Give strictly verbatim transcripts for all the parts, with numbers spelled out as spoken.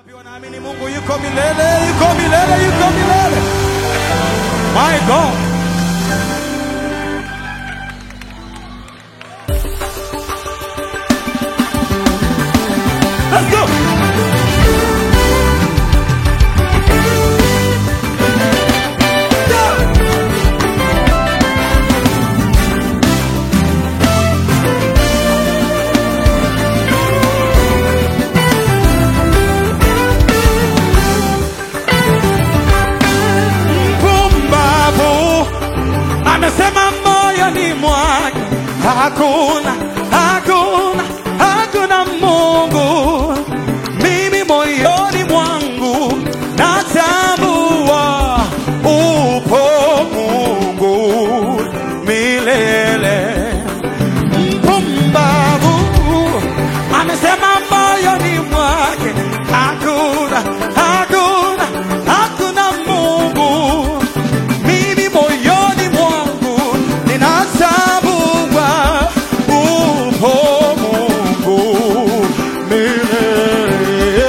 Wangapi wanaamini Mungu yuko milele, yuko milele, yuko milele? My God. Let's go. Amesema moyoni mwake hakuna, hakuna, hakuna Mungu. Mimi moyoni mwangu natambua upo Mungu milele. Mpumbavu amesema moyoni mwake hakuna, hakuna, hakuna Mungu. Mimi moyoni mwangu ninatambua upo Mungu milele.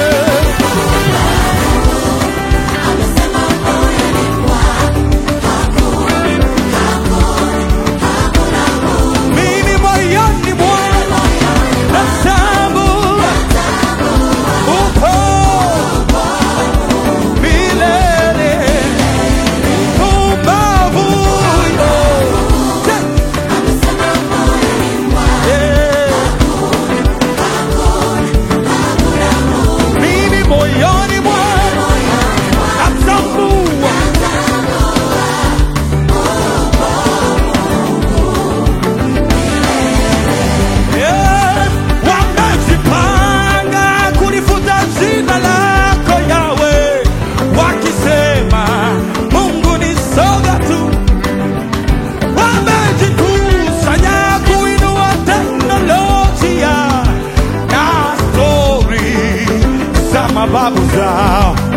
Amesema moyoni mwake hakuna, hakuna, hakuna Mungu. Mimi moyoni mwangu natambua upo milele. Mpumbavu Amesema moyoni mwake hakuna, hakuna Mungu. mimi moyoni mwangu natambua Yeah, wamejipanga kulifuta jina lako Yawe, wakisema Mungu ni soga tu. Wamejikusanya kuinua teknolojia na stori za mababu zao.